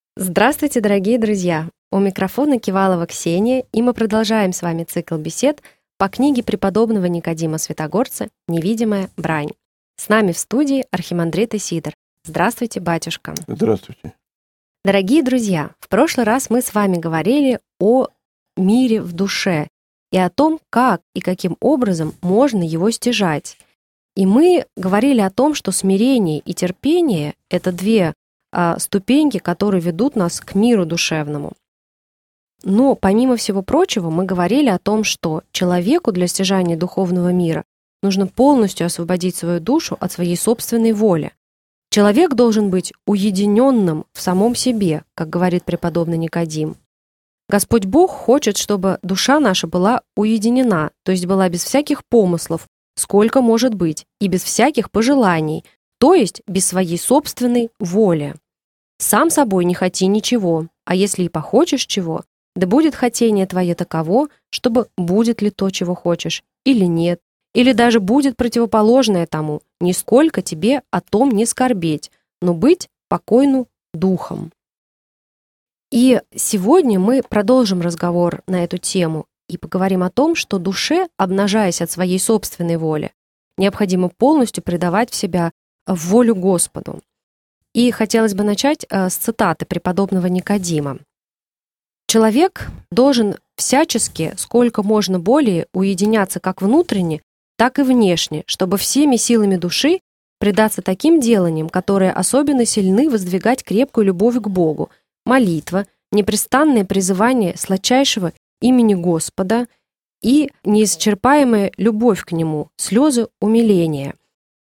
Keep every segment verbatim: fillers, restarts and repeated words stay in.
Здравствуйте, дорогие друзья! У микрофона Кивалова Ксения, и мы продолжаем с вами цикл бесед по книге преподобного Никодима Святогорца «Невидимая брань». С нами в студии архимандрит Исидор. Здравствуйте, батюшка! Здравствуйте! Дорогие друзья, в прошлый раз мы с вами говорили о мире в душе и о том, как и каким образом можно его стяжать. И мы говорили о том, что смирение и терпение — это две а, ступеньки, которые ведут нас к миру душевному. Но, помимо всего прочего, мы говорили о том, что человеку для стяжания духовного мира нужно полностью освободить свою душу от своей собственной воли. Человек должен быть уединенным в самом себе, как говорит преподобный Никодим. Господь Бог хочет, чтобы душа наша была уединена, то есть была без всяких помыслов, сколько может быть, и без всяких пожеланий, то есть без своей собственной воли. Сам собой не хоти ничего, а если и похочешь чего, да будет хотение твое таково, чтобы будет ли то, чего хочешь, или нет, или даже будет противоположное тому, нисколько тебе о том не скорбеть, но быть покойну духом. И сегодня мы продолжим разговор на эту тему и поговорим о том, что душе, обнажаясь от своей собственной воли, необходимо полностью предавать в себя в волю Господу. И хотелось бы начать с цитаты преподобного Никодима. «Человек должен всячески, сколько можно более, уединяться как внутренне, так и внешне, чтобы всеми силами души предаться таким деланиям, которые особенно сильны воздвигать крепкую любовь к Богу, молитва, непрестанное призывание сладчайшего имени Господа и неисчерпаемая любовь к Нему, слезы умиления».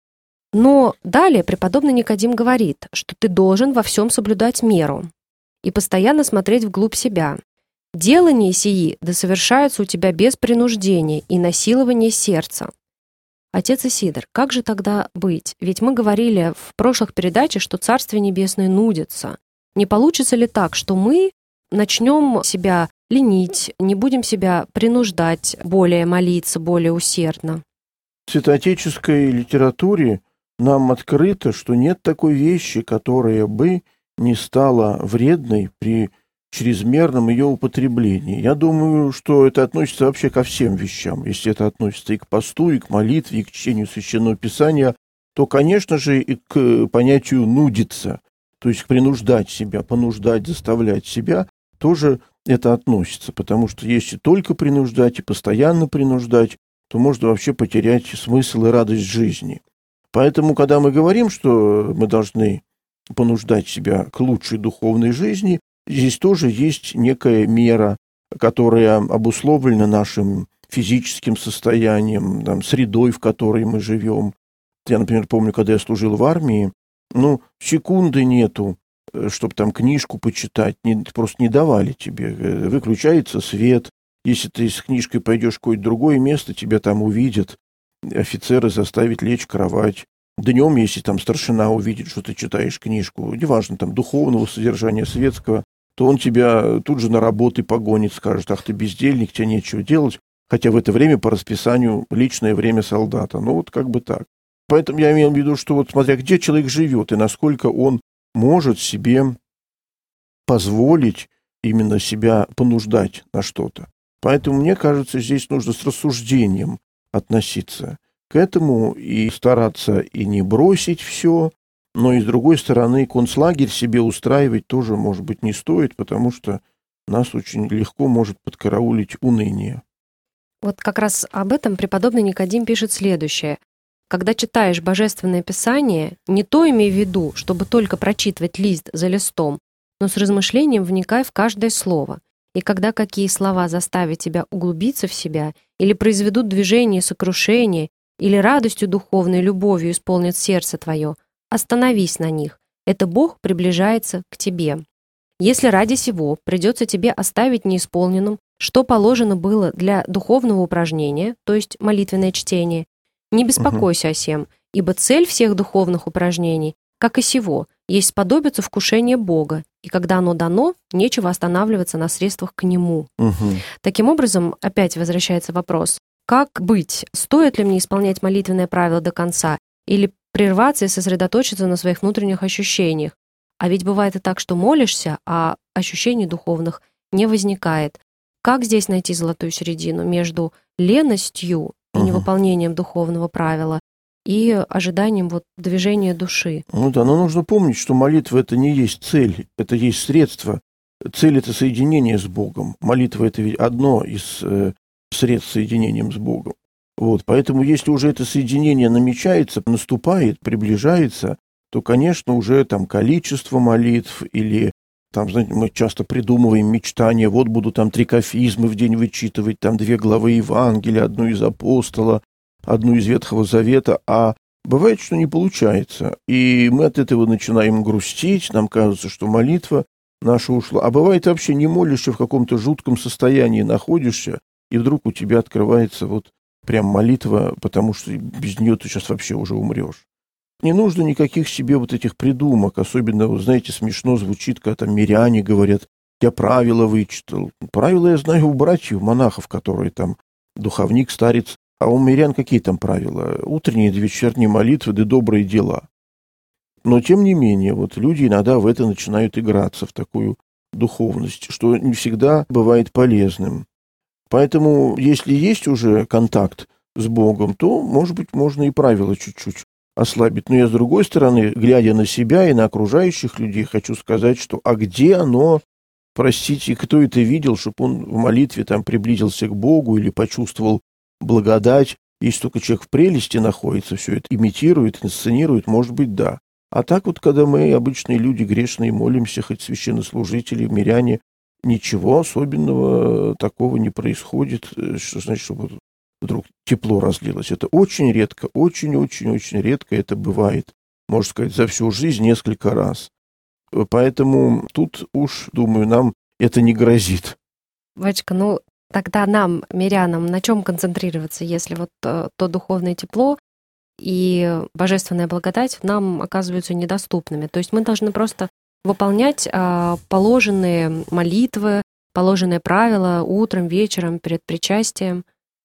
Но далее преподобный Никодим говорит, что ты должен во всем соблюдать меру и постоянно смотреть вглубь себя. Делания сии да совершаются у тебя без принуждения и насилования сердца. Отец Исидор, как же тогда быть? Ведь мы говорили в прошлых передачах, что Царствие Небесное нудится. Не получится ли так, что мы начнем себя ленить, не будем себя принуждать более молиться, более усердно? В святоотеческой литературе нам открыто, что нет такой вещи, которая бы не стала вредной при чрезмерном ее употреблении. Я думаю, что это относится вообще ко всем вещам. Если это относится и к посту, и к молитве, и к чтению Священного Писания, то, конечно же, и к понятию «нудиться», то есть принуждать себя, понуждать, заставлять себя, тоже это относится. Потому что если только принуждать и постоянно принуждать, то можно вообще потерять смысл и радость жизни. Поэтому, когда мы говорим, что мы должны понуждать себя к лучшей духовной жизни, здесь тоже есть некая мера, которая обусловлена нашим физическим состоянием, там, средой, в которой мы живем. Я, например, помню, когда я служил в армии, ну, секунды нету, чтобы там книжку почитать, не, просто не давали тебе. Выключается свет. Если ты с книжкой пойдешь в какое-то другое место, тебя там увидят. Офицеры заставят лечь в кровать. Днем, если там старшина увидит, что ты читаешь книжку, неважно, там, духовного содержания, светского, то он тебя тут же на работу погонит, скажет: ах ты бездельник, тебе нечего делать, хотя в это время по расписанию личное время солдата. Ну, вот как бы так. Поэтому я имел в виду, что вот смотря где человек живет и насколько он может себе позволить именно себя понуждать на что-то. Поэтому, мне кажется, здесь нужно с рассуждением относиться к этому и стараться и не бросить все, но и с другой стороны концлагерь себе устраивать тоже, может быть, не стоит, потому что нас очень легко может подкараулить уныние. Вот как раз об этом преподобный Никодим пишет следующее. Когда читаешь Божественное Писание, не то имей в виду, чтобы только прочитывать лист за листом, но с размышлением вникай в каждое слово. И когда какие слова заставят тебя углубиться в себя или произведут движение сокрушения, или радостью духовной любовью исполнят сердце твое, остановись на них. Это Бог приближается к тебе. Если ради сего придется тебе оставить неисполненным, что положено было для духовного упражнения, то есть молитвенное чтение, не беспокойся угу. о сем, ибо цель всех духовных упражнений, как и сего, есть сподобиться вкушения Бога, и когда оно дано, нечего останавливаться на средствах к Нему. Угу. Таким образом, опять возвращается вопрос, как быть? Стоит ли мне исполнять молитвенное правило до конца или прерваться и сосредоточиться на своих внутренних ощущениях? А ведь бывает и так, что молишься, а ощущений духовных не возникает. Как здесь найти золотую середину между леностью и Мгм. невыполнением духовного правила и ожиданием вот движения души? Ну да, но нужно помнить, что молитва — это не есть цель, это есть средство. Цель — это соединение с Богом. Молитва — это ведь одно из э, средств соединения с Богом. Вот, поэтому если уже это соединение намечается, наступает, приближается, то, конечно, уже там количество молитв или там, знаете, мы часто придумываем мечтания, вот буду там трикофизмы в день вычитывать, там две главы Евангелия, одну из апостола, одну из Ветхого Завета, а бывает, что не получается, и мы от этого начинаем грустить, нам кажется, что молитва наша ушла. А бывает вообще не молишься, в каком-то жутком состоянии находишься, и вдруг у тебя открывается вот прям молитва, потому что без нее ты сейчас вообще уже умрешь. Не нужно никаких себе вот этих придумок, особенно, вы знаете, смешно звучит, когда там миряне говорят, я правила вычитал. Правила я знаю у братьев, монахов, которые там духовник, старец, а у мирян какие там правила? Утренние да вечерние молитвы да добрые дела. Но, тем не менее, вот люди иногда в это начинают играться, в такую духовность, что не всегда бывает полезным. Поэтому, если есть уже контакт с Богом, то, может быть, можно и правила чуть-чуть ослабить. Но я, с другой стороны, глядя на себя и на окружающих людей, хочу сказать, что а где оно, простите, кто это видел, чтобы он в молитве там приблизился к Богу или почувствовал благодать? Если только человек в прелести находится, все это имитирует, инсценирует, может быть, да. А так вот, когда мы, обычные люди, грешные, молимся, хоть священнослужители, миряне, ничего особенного такого не происходит, что значит, чтобы вдруг тепло разлилось. Это очень редко, очень-очень-очень редко это бывает, можно сказать, за всю жизнь несколько раз. Поэтому тут уж, думаю, нам это не грозит. Вачка, ну тогда нам, мирянам, на чем концентрироваться, если вот э, то духовное тепло и божественная благодать нам оказываются недоступными? То есть мы должны просто выполнять а, положенные молитвы, положенные правила утром, вечером, перед причастием.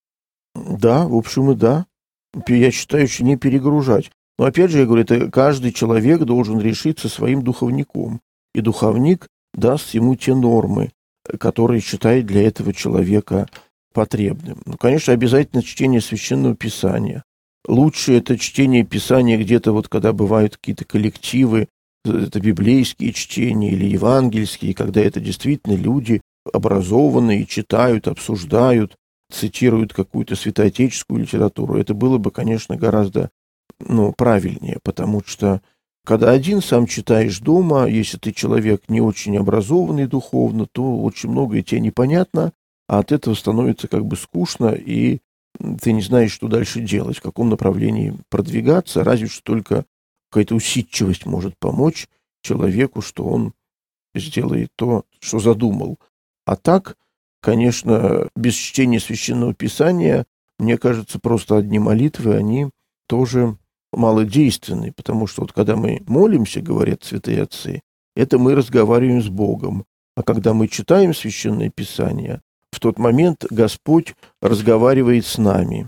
Да, в общем и да. Я считаю, что не перегружать. Но опять же, я говорю, это каждый человек должен решить со своим духовником. И духовник даст ему те нормы, которые считает для этого человека потребным. Ну, конечно, обязательно чтение Священного Писания. Лучше это чтение Писания где-то вот, когда бывают какие-то коллективы, это библейские чтения или евангельские, когда это действительно люди образованные, читают, обсуждают, цитируют какую-то святоотеческую литературу. Это было бы, конечно, гораздо ну, правильнее, потому что когда один сам читаешь дома, если ты человек не очень образованный духовно, то очень многое тебе непонятно, а от этого становится как бы скучно, и ты не знаешь, что дальше делать, в каком направлении продвигаться, разве что только какая-то усидчивость может помочь человеку, что он сделает то, что задумал. А так, конечно, без чтения Священного Писания, мне кажется, просто одни молитвы, они тоже малодейственны, потому что вот когда мы молимся, говорят святые отцы, это мы разговариваем с Богом. А когда мы читаем Священное Писание, в тот момент Господь разговаривает с нами.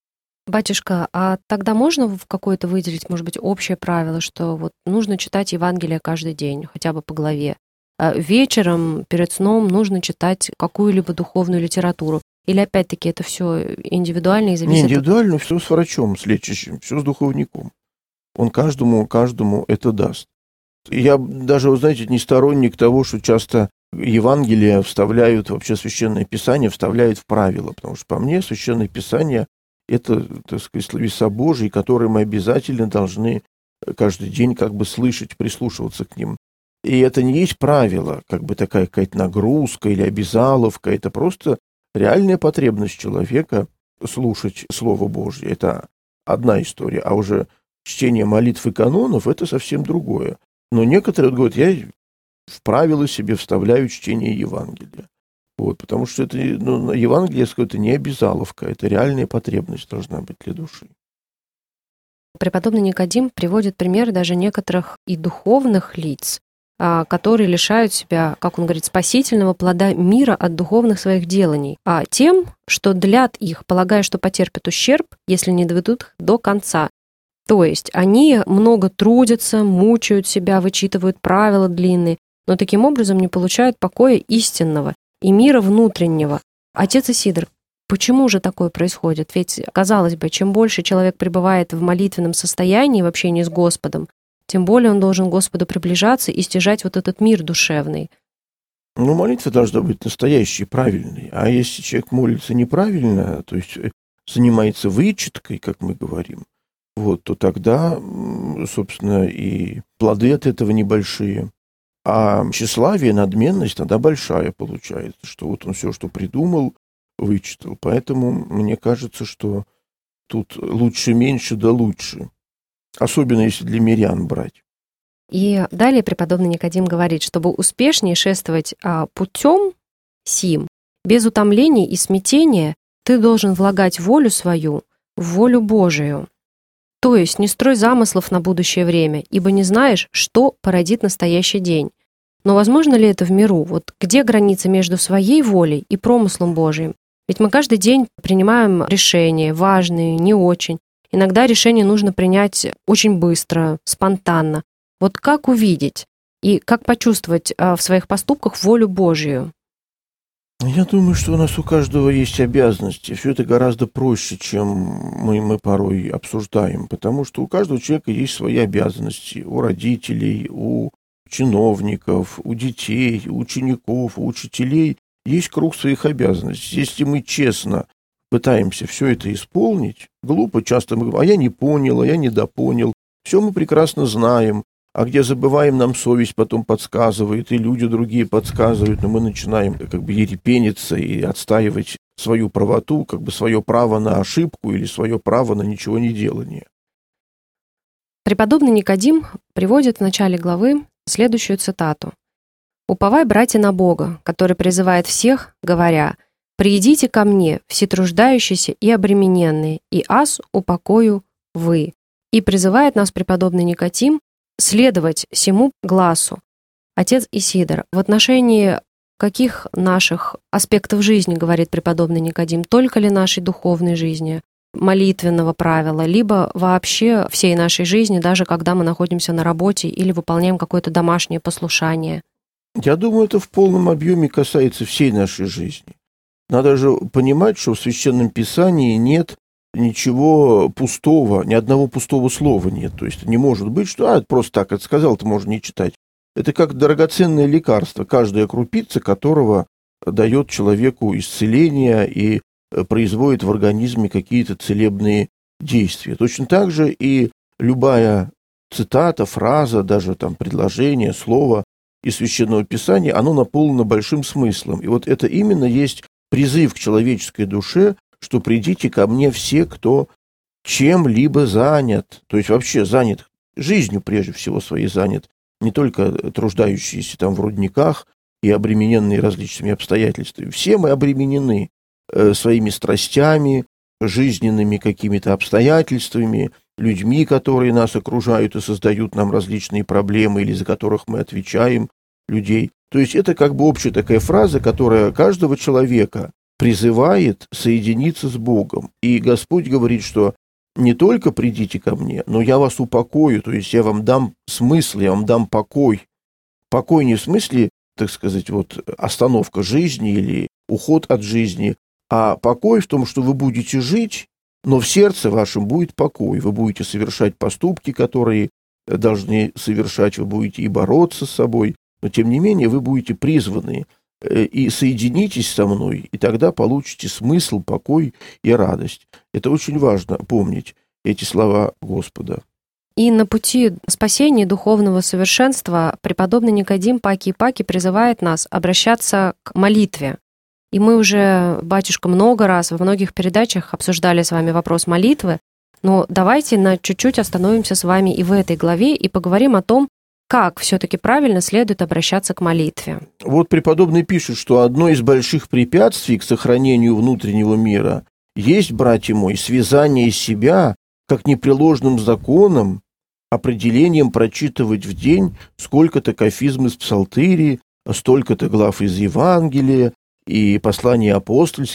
Батюшка, а тогда можно в какое-то выделить, может быть, общее правило, что вот нужно читать Евангелие каждый день, хотя бы по главе? А вечером перед сном нужно читать какую-либо духовную литературу? Или опять-таки это все индивидуально и зависит Не от... индивидуально, все с врачом, с лечащим, все с духовником. Он каждому, каждому это даст. Я даже, вы знаете, не сторонник того, что часто Евангелие вставляют, вообще Священное Писание вставляют в правила, потому что по мне Священное Писание — это, так сказать, словеса Божьи, которые мы обязательно должны каждый день как бы слышать, прислушиваться к ним. И это не есть правило, как бы такая какая-то нагрузка или обязаловка, это просто реальная потребность человека слушать Слово Божье. Это одна история, а уже чтение молитв и канонов — это совсем другое. Но некоторые говорят, я в правила себе вставляю чтение Евангелия. Вот, потому что это, ну, Евангелие, это не обязаловка, это реальная потребность должна быть для души. Преподобный Никодим приводит пример даже некоторых и духовных лиц, которые лишают себя, как он говорит, спасительного плода мира от духовных своих деланий, а тем, что длят их, полагая, что потерпят ущерб, если не доведут их до конца. То есть они много трудятся, мучают себя, вычитывают правила длинные, но таким образом не получают покоя истинного и мира внутреннего. Отец Исидор, почему же такое происходит? Ведь, казалось бы, чем больше человек пребывает в молитвенном состоянии, в общении с Господом, тем более он должен к Господу приближаться и стяжать вот этот мир душевный. Ну, молитва должна быть настоящей, правильной. А если человек молится неправильно, то есть занимается вычеткой, как мы говорим, вот, то тогда, собственно, и плоды от этого небольшие. А тщеславие, надменность тогда большая получается, что вот он все, что придумал, вычитал. Поэтому мне кажется, что тут лучше меньше да лучше. Особенно если для мирян брать. И далее преподобный Никодим говорит, чтобы успешнее шествовать а, путем сим, без утомления и смятения, ты должен влагать волю свою в волю Божию. То есть не строй замыслов на будущее время, ибо не знаешь, что породит настоящий день. Но возможно ли это в миру? Вот где граница между своей волей и промыслом Божиим? Ведь мы каждый день принимаем решения, важные, не очень. Иногда решение нужно принять очень быстро, спонтанно. Вот как увидеть и как почувствовать в своих поступках волю Божью? Я думаю, что у нас у каждого есть обязанности. Все это гораздо проще, чем мы, мы порой обсуждаем, потому что у каждого человека есть свои обязанности. У родителей, у чиновников, у детей, у учеников, у учителей есть круг своих обязанностей. Если мы честно пытаемся все это исполнить, глупо часто мы говорим, а я не понял, а я недопонял. Все мы прекрасно знаем. А где забываем, нам совесть потом подсказывает, и люди другие подсказывают, но мы начинаем как бы ерепениться и отстаивать свою правоту, как бы свое право на ошибку или свое право на ничего не делание. Преподобный Никодим приводит в начале главы следующую цитату. «Уповай, братья, на Бога, который призывает всех, говоря, «Приидите ко мне, все труждающиеся и обремененные, и аз упокою вы». И призывает нас преподобный Никодим следовать сему гласу. Отец Исидор, в отношении каких наших аспектов жизни, говорит преподобный Никодим, только ли нашей духовной жизни, молитвенного правила, либо вообще всей нашей жизни, даже когда мы находимся на работе или выполняем какое-то домашнее послушание? Я думаю, это в полном объеме касается всей нашей жизни. Надо же понимать, что в Священном Писании нет ничего пустого, ни одного пустого слова нет. То есть не может быть, что а, просто так это сказал, это можно не читать. Это как драгоценное лекарство, каждая крупица которого дает человеку исцеление и производит в организме какие-то целебные действия. Точно так же и любая цитата, фраза, даже там предложение, слово из Священного Писания, оно наполнено большим смыслом. И вот это именно есть призыв к человеческой душе, что придите ко мне все, кто чем-либо занят, то есть вообще занят жизнью прежде всего своей занят, не только труждающиеся там в рудниках и обремененные различными обстоятельствами. Все мы обременены э, своими страстями, жизненными какими-то обстоятельствами, людьми, которые нас окружают и создают нам различные проблемы или за которых мы отвечаем, людей. То есть это как бы общая такая фраза, которая каждого человека призывает соединиться с Богом. И Господь говорит, что не только придите ко мне, но я вас упокою, то есть я вам дам смысл, я вам дам покой. Покой не в смысле, так сказать, вот остановка жизни или уход от жизни, а покой в том, что вы будете жить, но в сердце вашем будет покой. Вы будете совершать поступки, которые должны совершать, вы будете и бороться с собой, но тем не менее вы будете призваны и соединитесь со мной, и тогда получите смысл, покой и радость. Это очень важно помнить, эти слова Господа. И на пути спасения духовного совершенства преподобный Никодим Паки-Паки призывает нас обращаться к молитве. И мы уже, батюшка, много раз во многих передачах обсуждали с вами вопрос молитвы, но давайте на чуть-чуть остановимся с вами и в этой главе и поговорим о том, как все-таки правильно следует обращаться к молитве. Вот преподобный пишет, что одно из больших препятствий к сохранению внутреннего мира есть, братья мои, связание себя как непреложным законом, определением прочитывать в день сколько-то кафизм из псалтыри, столько-то глав из Евангелия и посланий апостольских.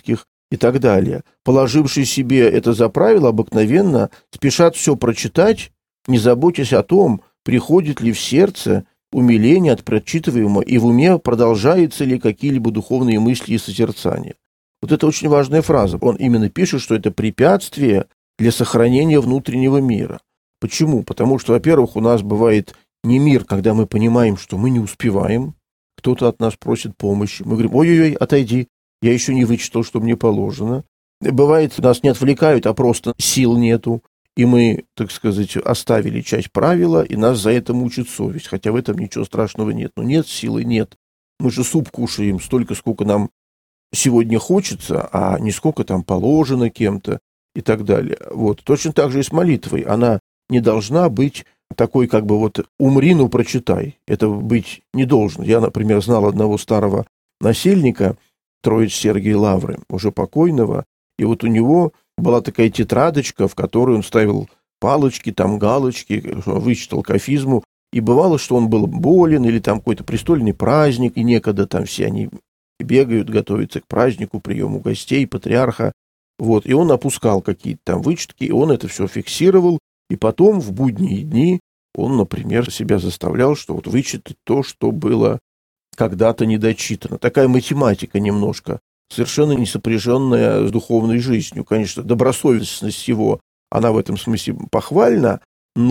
и так далее, положившие себе это за правило, обыкновенно спешат все прочитать, не заботясь о том, приходит ли в сердце умиление от прочитываемого и в уме продолжаются ли какие-либо духовные мысли и созерцания. Вот это очень важная фраза. Он именно пишет, что это препятствие для сохранения внутреннего мира. Почему? Потому что, во-первых, у нас бывает не мир, когда мы понимаем, что мы не успеваем, кто-то от нас просит помощи. Мы говорим: ой-ой-ой, отойди, я еще не вычитал, что мне положено. Бывает, нас не отвлекают, а просто сил нету, и мы, так сказать, оставили часть правила, и нас за это мучит совесть, хотя в этом ничего страшного нет. Но нет силы, нет. Мы же суп кушаем столько, сколько нам сегодня хочется, а не сколько там положено кем-то и так далее. Вот. Точно так же и с молитвой. Она не должна быть такой, как бы вот «умри, ну прочитай». Это быть не должно. Я, например, знал одного старого насельника, Троиц Сергия Лавры, уже покойного, и вот у него была такая тетрадочка, в которую он ставил палочки, там галочки, вычитал кафизму, и бывало, что он был болен, или там какой-то престольный праздник, и некогда там все они бегают, готовятся к празднику, приему гостей, патриарха, вот, и он опускал какие-то там вычетки, и он это все фиксировал, и потом в будние дни он, например, себя заставлял, что вот вычитать то, что было когда-то недочитано. Такая математика немножко, совершенно не сопряженная с духовной жизнью. Конечно, добросовестность его, она в этом смысле похвальна,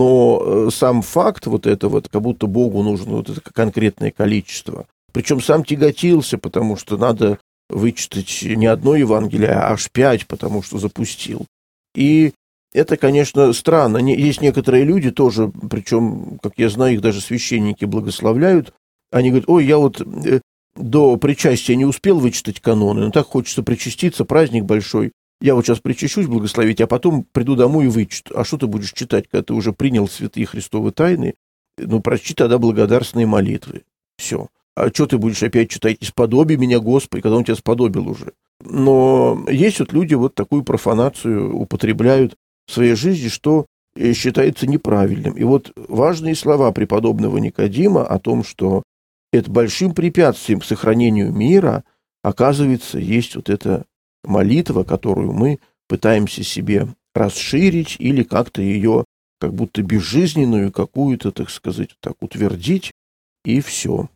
но сам факт вот это вот, как будто Богу нужно вот это конкретное количество. Причем сам тяготился, потому что надо вычитать не одно Евангелие, а аж пять, потому что запустил. И это, конечно, странно. Есть некоторые люди тоже, причем, как я знаю, их даже священники благословляют. Они говорят: ой, я вот до причастия не успел вычитать каноны, но так хочется причаститься, праздник большой. Я вот сейчас причащусь благословить, а потом приду домой и вычту. А что ты будешь читать, когда ты уже принял святые Христовы тайны? Ну, прочти тогда благодарственные молитвы. Все. А что ты будешь опять читать? «Исподоби меня, Господи», когда он тебя сподобил уже. Но есть вот люди вот такую профанацию употребляют в своей жизни, что считается неправильным. И вот важные слова преподобного Никодима о том, что это большим препятствием к сохранению мира, оказывается, есть вот эта молитва, которую мы пытаемся себе расширить или как-то ее как будто безжизненную какую-то, так сказать, так утвердить, и все.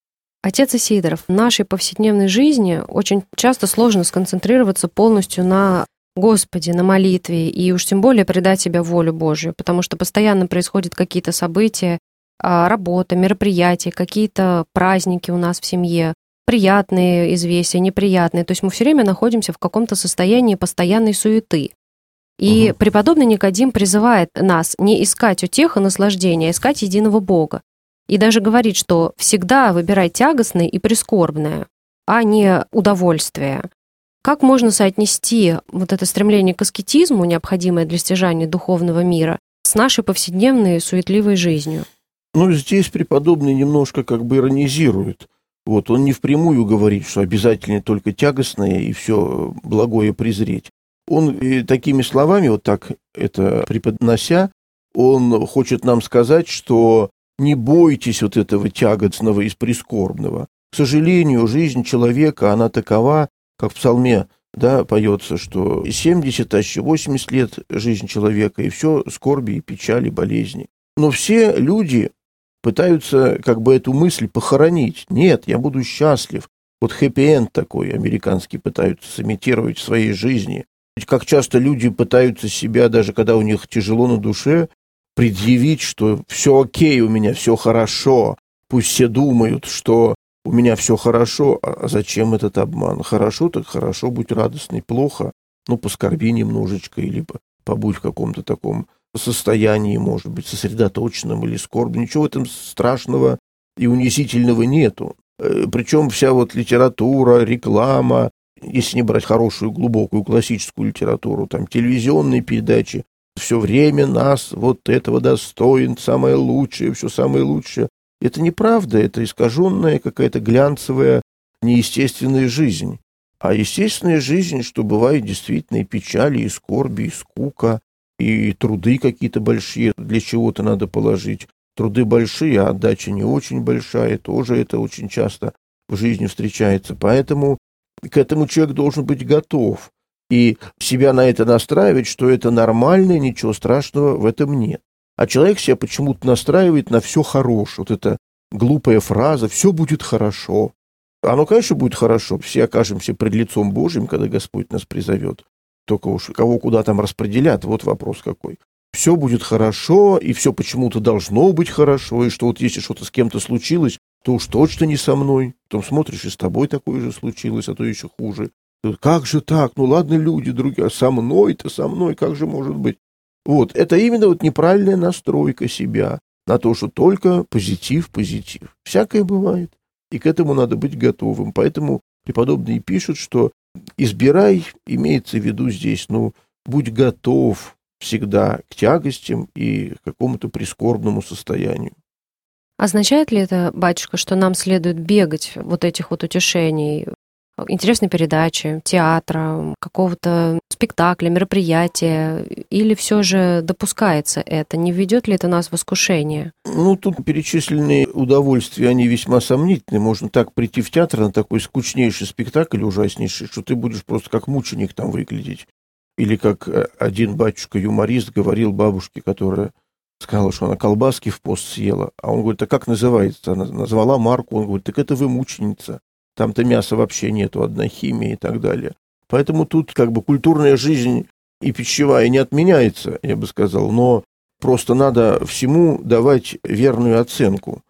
Отец Исидоров, в нашей повседневной жизни очень часто сложно сконцентрироваться полностью на Господе, на молитве, и уж тем более предать себя волю Божию, потому что постоянно происходят какие-то события, работа, мероприятия, какие-то праздники у нас в семье, приятные известия, неприятные. То есть мы все время находимся в каком-то состоянии постоянной суеты. И угу. преподобный Никодим призывает нас не искать утех и наслаждения, а искать единого Бога. И даже говорит, что всегда выбирай тягостное и прискорбное, а не удовольствие. Как можно соотнести вот это стремление к аскетизму, необходимое для стяжания духовного мира, с нашей повседневной суетливой жизнью? Ну, здесь преподобный немножко как бы иронизирует. Вот, он не впрямую говорит, что обязательно только тягостное и все благое презреть. Он такими словами, вот так это преподнося, он хочет нам сказать, что не бойтесь вот этого тягостного и прискорбного. К сожалению, жизнь человека, она такова, как в псалме, да, поется, что семьдесят, а еще восемьдесят лет жизнь человека, и все скорби, и печали, болезни. Но все люди пытаются как бы эту мысль похоронить. Нет, я буду счастлив. Вот хэппи-энд такой американский пытаются сымитировать в своей жизни. Ведь как часто люди пытаются себя, даже когда у них тяжело на душе, предъявить, что все окей у меня, все хорошо. Пусть все думают, что у меня все хорошо. А зачем этот обман? Хорошо, так хорошо, будь радостный. Плохо, ну, поскорби немножечко или побудь в каком-то таком состоянии, может быть, сосредоточенном или скорбном. Ничего в этом страшного и унизительного нету. Причем вся вот литература, реклама, если не брать хорошую, глубокую классическую литературу, там телевизионные передачи, все время нас вот этого достоин, самое лучшее, все самое лучшее. Это неправда, это искаженная какая-то глянцевая, неестественная жизнь. А естественная жизнь, что бывает действительно и печали, и скорби, и скука, и труды какие-то большие, для чего-то надо положить. Труды большие, а отдача не очень большая, тоже это очень часто в жизни встречается. Поэтому К этому человек должен быть готов. И себя на это настраивать, что это нормально, ничего страшного в этом нет. А человек себя почему-то настраивает на все хорошее. Вот эта глупая фраза «все будет хорошо». Оно, конечно, будет хорошо. Все окажемся пред лицом Божьим, когда Господь нас призовет. Только уж кого куда там распределят, вот вопрос какой. Все будет хорошо, и все почему-то должно быть хорошо, и что вот если что-то с кем-то случилось, то уж точно не со мной. Потом смотришь, и с тобой такое же случилось, а то еще хуже. Как же так? Ну ладно, люди другие, а со мной-то, со мной, как же может быть? Вот, это именно вот неправильная настройка себя на то, что только позитив, позитив. Всякое бывает, и к этому надо быть готовым. Поэтому преподобные пишут, что избирай, имеется в виду здесь, ну, будь готов всегда к тягостям и к какому-то прискорбному состоянию. Означает ли это, батюшка, что нам следует бегать вот этих вот утешений, интересной передачи, театра, какого-то спектакля, мероприятия, или все же допускается это? Не ведет ли это нас в искушение? Ну, тут перечисленные удовольствия, они весьма сомнительны. Можно так прийти в театр на такой скучнейший спектакль, ужаснейший, что ты будешь просто как мученик там выглядеть. Или как один батюшка-юморист говорил бабушке, которая сказала, что она колбаски в пост съела. А он говорит, а как называется? Она назвала марку. Он говорит, так это вы мученица. Там-то мяса вообще нету, одна химия и так далее. Поэтому тут как бы культурная жизнь и пищевая не отменяется, я бы сказал, но просто надо всему давать верную оценку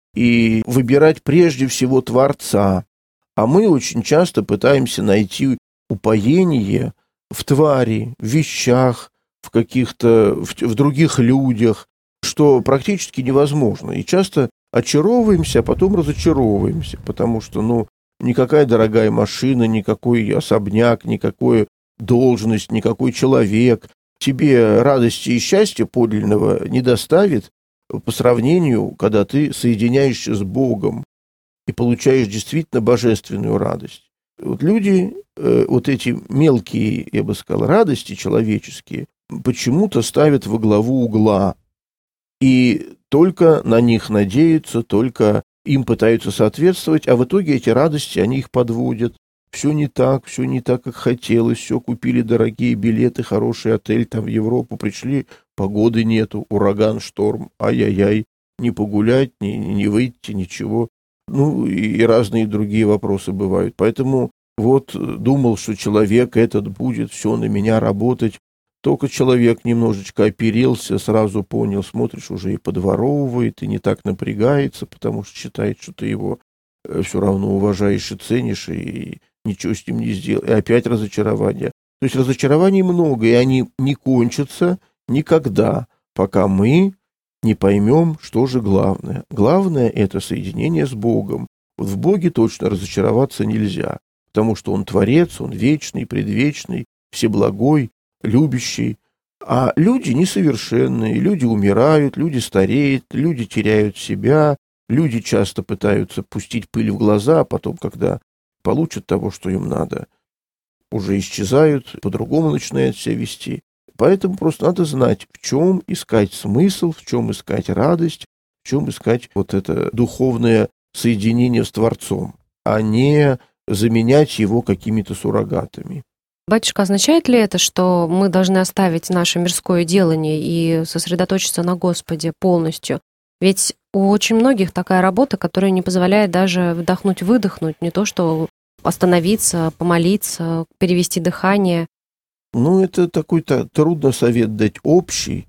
и выбирать прежде всего Творца. А мы очень часто пытаемся найти упоение в твари, в вещах, в каких-то, в, в других людях, что практически невозможно. И часто очаровываемся, а потом разочаровываемся, потому что, ну, никакая дорогая машина, никакой особняк, никакая должность, никакой человек тебе радости и счастья подлинного не доставит по сравнению, когда ты соединяешься с Богом и получаешь действительно божественную радость. Вот люди, э, вот эти мелкие, я бы сказал, радости человеческие, почему-то ставят во главу угла, и только на них надеются, только им пытаются соответствовать, а в итоге эти радости, они их подводят. Все не так, все не так, как хотелось, все купили дорогие билеты, хороший отель, там в Европу пришли, погоды нету, ураган, шторм, ай-яй-яй, не погулять, не, не выйти, ничего. Ну, и разные другие вопросы бывают. Поэтому вот думал, что человек этот будет все на меня работать. Только человек немножечко оперился, сразу понял, смотришь, уже и подворовывает, и не так напрягается, потому что считает, что ты его все равно уважаешь и ценишь, и ничего с ним не сделал. И опять разочарование. То есть разочарований много, и они не кончатся никогда, пока мы не поймем, что же главное. Главное – это соединение с Богом. Вот в Боге точно разочароваться нельзя, потому что Он Творец, Он вечный, предвечный, всеблагой, любящий. А люди несовершенные, люди умирают, люди стареют, люди теряют себя, люди часто пытаются пустить пыль в глаза, а потом, когда получат того, что им надо, уже исчезают, по-другому начинают себя вести. Поэтому просто надо знать, в чем искать смысл, в чем искать радость, в чем искать вот это духовное соединение с Творцом, а не заменять его какими-то суррогатами. Батюшка, означает ли это, что мы должны оставить наше мирское делание и сосредоточиться на Господе полностью? Ведь у очень многих такая работа, которая не позволяет даже вдохнуть-выдохнуть, не то что остановиться, помолиться, перевести дыхание. Ну, это такой-то трудно совет дать общий,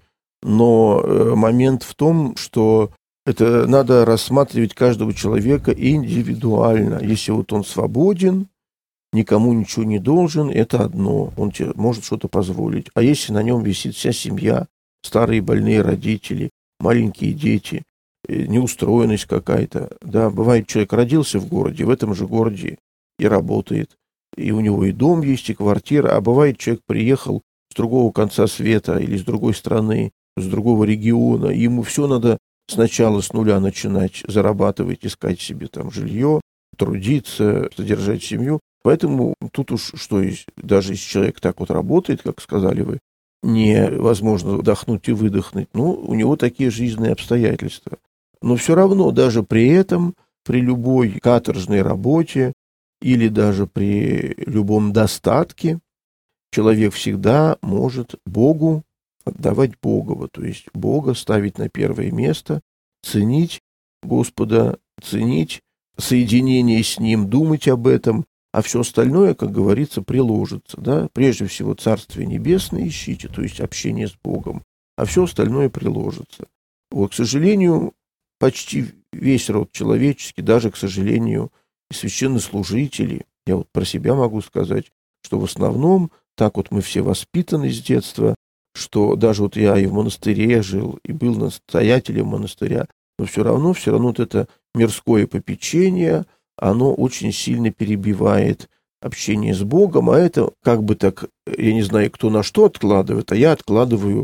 но момент в том, что это надо рассматривать каждого человека индивидуально. Если вот он свободен, никому ничего не должен, это одно, он тебе может что-то позволить. А если на нем висит вся семья, старые больные родители, маленькие дети, неустроенность какая-то, да, бывает, человек родился в городе, в этом же городе и работает, и у него и дом есть, и квартира, а бывает, человек приехал с другого конца света или с другой страны, с другого региона, ему все надо сначала с нуля начинать зарабатывать, искать себе там жилье, трудиться, содержать семью. Поэтому тут уж что есть, даже если человек так вот работает, как сказали вы, невозможно вдохнуть и выдохнуть, ну, у него такие жизненные обстоятельства. Но все равно, даже при этом, при любой каторжной работе, или даже при любом достатке человек всегда может Богу отдавать Богово, то есть Бога ставить на первое место, ценить Господа, ценить соединение с Ним, думать об этом, а все остальное, как говорится, приложится. Да? Прежде всего, Царствие Небесное ищите, то есть общение с Богом, а все остальное приложится. Вот, к сожалению, почти весь род человеческий, даже, к сожалению, и священнослужители, я вот про себя могу сказать, что в основном так вот мы все воспитаны с детства, что даже вот я и в монастыре жил, и был настоятелем монастыря, но все равно, все равно вот это мирское попечение, оно очень сильно перебивает общение с Богом, а это как бы так, я не знаю, кто на что откладывает, а я откладываю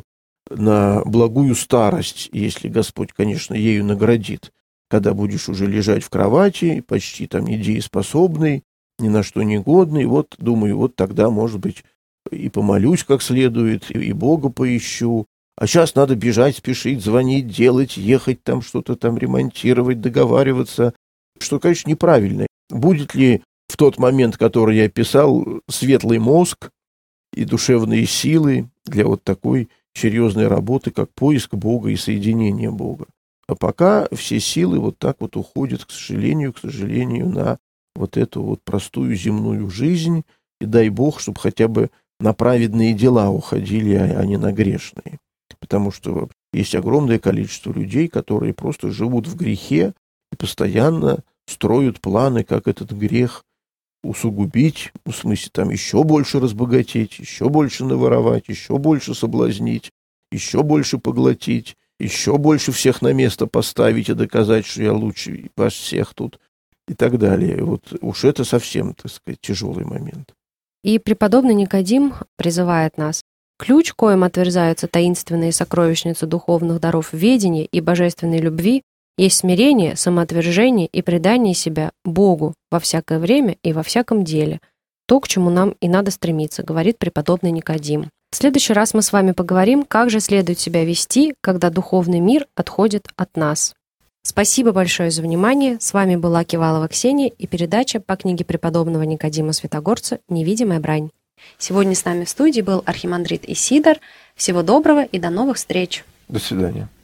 на благую старость, если Господь, конечно, ею наградит, когда будешь уже лежать в кровати, почти там недееспособный, ни на что не годный, вот, думаю, вот тогда, может быть, и помолюсь как следует, и Бога поищу. А сейчас надо бежать, спешить, звонить, делать, ехать там, что-то там ремонтировать, договариваться, что, конечно, неправильно. Будет ли в тот момент, который я описал, светлый мозг и душевные силы для вот такой серьезной работы, как поиск Бога и соединение Бога? А пока все силы вот так вот уходят, к сожалению, к сожалению, на вот эту вот простую земную жизнь, и дай Бог, чтобы хотя бы на праведные дела уходили, а не на грешные. Потому что есть огромное количество людей, которые просто живут в грехе и постоянно строят планы, как этот грех усугубить, в смысле там еще больше разбогатеть, еще больше наворовать, еще больше соблазнить, еще больше поглотить, еще больше всех на место поставить и доказать, что я лучше вас всех тут и так далее. Вот уж это совсем, так сказать, тяжелый момент. И преподобный Никодим призывает нас: ключ, коим отверзаются таинственные сокровищницы духовных даров ведения и божественной любви, есть смирение, самоотвержение и предание себя Богу во всякое время и во всяком деле. То, к чему нам и надо стремиться, говорит преподобный Никодим. В следующий раз мы с вами поговорим, как же следует себя вести, когда духовный мир отходит от нас. Спасибо большое за внимание. С вами была Кивалова Ксения и передача по книге преподобного Никодима Святогорца «Невидимая брань». Сегодня с нами в студии был архимандрит Исидор. Всего доброго и до новых встреч. До свидания.